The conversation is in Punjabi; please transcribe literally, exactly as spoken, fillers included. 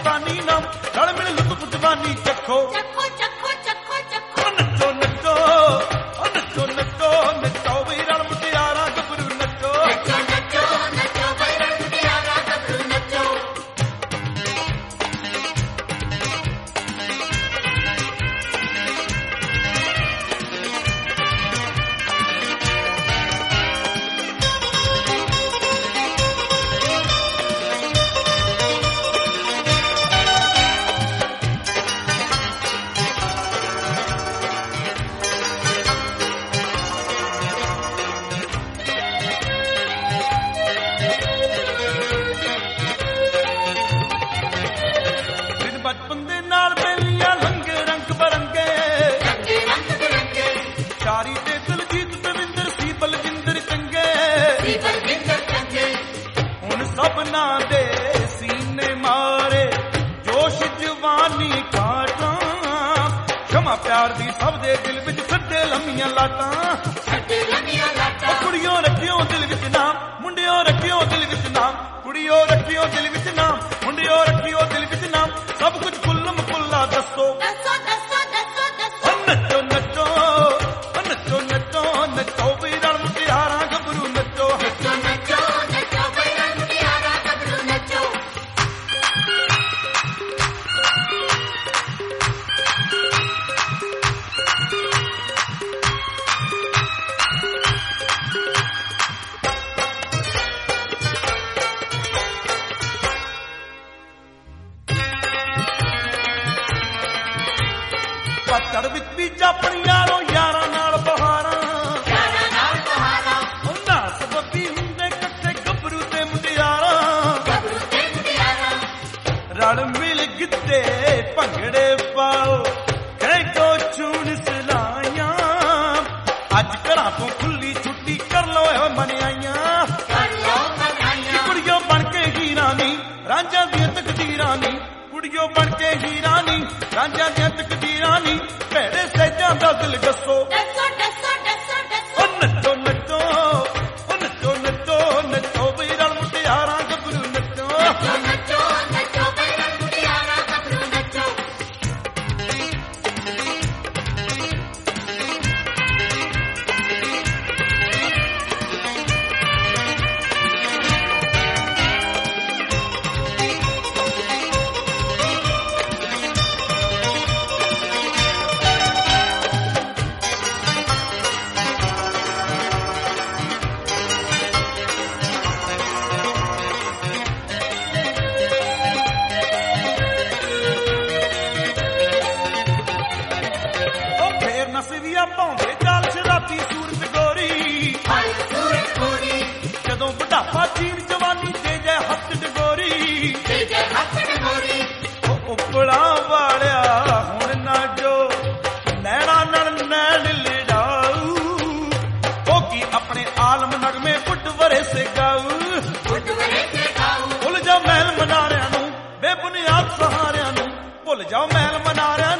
ਜਵਾਨੀ ਨਾਮ ਰਲ ਮਿਲ ਲੁਤਫ ਜਵਾਨੀ ਚੱਖੋ ਚੱਖੋ ਚੱਖੋ ਚੱਖੋ ਚੱਖੋ ਨੱਚੋ ਨੱਚੋ ਓ ਨੱਚੋ ਨੱਚੋ ਨੱਚੋ ਵੀ ਰਲ ਮੁਟਿਆਰਾਂ ਗੱਭਰੂ ਨੱਚੋ ਨੱਚੋ ਨੱਚੋ ਨੱਚੋ ਬਈ ਰਲ ਮੁਟਿਆਰਾਂ ਗੱਭਰੂ ਨੱਚੋ ਬਚਪਨ ਦੇ ਨਾਲ ਬੇਲੀਆਂ ਲੰਗੇ ਰੰਗ ਬਰੰਗੇ ਰੰਗੇ ਰੰਗ ਬਿਰੰਗੇ ਚਾਰੀ ਤੇ ਦਲਜੀਤ ਦਵਿੰਦਰ ਸੀ ਬਲਵਿੰਦਰ ਚੰਗੇ ਸੀ ਬਲਵਿੰਦਰ ਚੰਗੇ ਹੁਣ ਸਭਨਾਂ ਦੇ ਸੀਨੇ ਮਾਰੇ ਜੋਸ਼ ਜਵਾਨੀ ਕਾਟਾਂ क्षमा प्यार दी सब दे दिल विच छड्डे लम्मियां लाटां ਛੱਡੇ ਲੰਮੀਆਂ ਲਾਟਾਂ कुड़ियों रखियो दिल विच नाम मुंडियों रखियो दिल विच नाम कुड़ियों रखियो दिल विच नाम मुंडियों रखियो दिल विच नाम सब कुछ कुल्लम कुल्ला दसो ਦੱਸੋ ਦੱਸੋ ਦੱਸੋ ਦੱਸੋ नचो नचो नचो नचो नचो भी रल मुटियारां गभरू नचो ਨੱਚੋ ਨੱਚੋ ਨੱਚੋ ਬਈ ਰਲ ਮੁਟਿਆਰਾਂ ਗੱਭਰੂ ਨੱਚੋ पतड़ विच भी जापणी यारों यारां नाल बहारां ਯਾਰਾਂ ਨਾਲ ਬਹਾਰਾਂ ਉਹਨਾਂ ਸਬੱਬੀ ਹੁੰਦੇ ਕੱਠੇ ਗੱਭਰੂ ਤੇ ਮੁਟਿਆਰਾਂ ਗੱਭਰੂ ਤੇ ਮੁਟਿਆਰਾਂ ਰਲ ਮਿਲ ਗਿੱਧੇ ਭੰਗੜੇ ਪਾਓ ਕਹਿ ਕੋ ਚੂਣ ਸਲਾਈਆਂ ਅੱਜ ਘਰਾਂ ਤੋਂ ਖੁੱਲੀ ਛੁੱਟੀ ਕਰ ਲੋ ਏ ਮਨਿਆਈਆਂ ਕਰ ਲੋ ਮਨਾਈਆਂ ਕੁੜੀਓ ਬਣ ਕੇ ਹੀਰਾਂ ਨੀ ਰਾਂਝਾਂ ਦੀਆਂ ਤਕਦੀਰਾਂ ਨੀ ਕੁੜੀਓ ਬਣ ਕੇ ਹੀਰਾਂ ਨੀ ਰਾਂਝਾਂ ਦੀਆਂ ਤਕਦੀਰਾਂ ਨੀ ਭੈੜੇ ਸਹਿਜਾਂ ਦਾ ਦਿਲ ਦੱਸੋ ਦੱਸੋ ਦੱਸੋ ਦੱਸੋ ਦੱਸੋ ਓ ਨੱਚੋ ਨੱਚੋ ਓ ਨੱਚੋ ਨੱਚੋ ਨੱਚੋ ਵੀ ਰਲ ਮੁਟਿਆਰਾਂ ਗੱਭਰੂ ਨੱਚੋ ਨੱਚੋ ਨੱਚੋ ਨੱਚੋ ਬਈ ਰਲ ਮੁਟਿਆਰਾਂ ਗੱਭਰੂ ਨੱਚੋ ਉਹ ਫੇਰ ਨਸਵੀਆਂ ਪਾਉਂਦੇ ਚਾਲ ਸ਼ਰਾਬੀ ਸੂਰਤ ਗੋਰੀ ਹਰ ਸੂਰਤ ਗੋਰੀ ਜਦੋਂ ਬੁਢਾਪਾ ਚੀਨ ਜਵਾਨੀ ਦੇ ਜੈ ਹੱਥ ਡਗੋਰੀ ਤੇ ਜੇ ਹੱਥ ਗੋਰੀ ਉਹ ਉਪੜਾ ਵਾਲਿਆ ਹੁਣ ਨਾ ਜੋ ਨੈਣਾ ਨਾਲ ਨੈਣ ਲਿੜਾਊ ਉਹ ਕੀ ਆਪਣੇ ਆਲਮ ਨਗਮੇ ਬੁੱਢ ਵਰੇ ਸੇ ਗਾਊ ਉੱਡ ਵਰੇ ਤੇ ਖਾਊ ਭੁੱਲ ਜਾ ਮਹਿਲ ਮਨਾਰਿਆਂ ਨੂੰ ਬੇਬੁਨਿਆਦ ਸਹਾਰਿਆਂ ਨੂੰ ਭੁੱਲ ਜਾ ਮਹਿਲ ਮਨਾਰਿਆਂ